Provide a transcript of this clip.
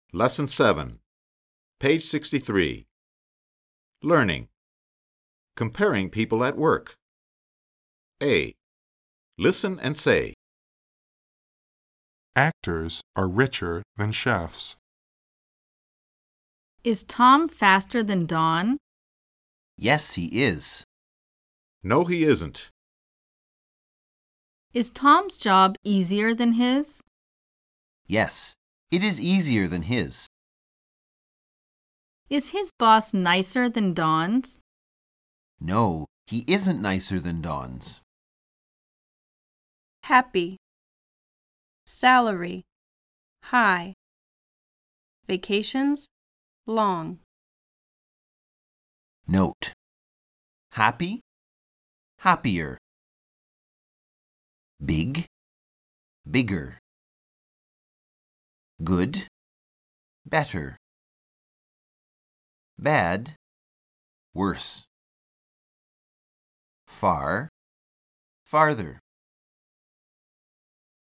Lesson 7, page 63. Learning. Comparing people at work. A. Listen and say. Actors are richer than chefs. Is Tom faster than Don? Yes, he is. No, he isn't. Is Tom's job easier than his? Yes, it is easier than his. Is his boss nicer than Don's? No, he isn't nicer than Don's. Happy. Salary. High. Vacations. Long. Note. Happy, happier. Big, bigger. Good, better. Bad, worse. Far, farther.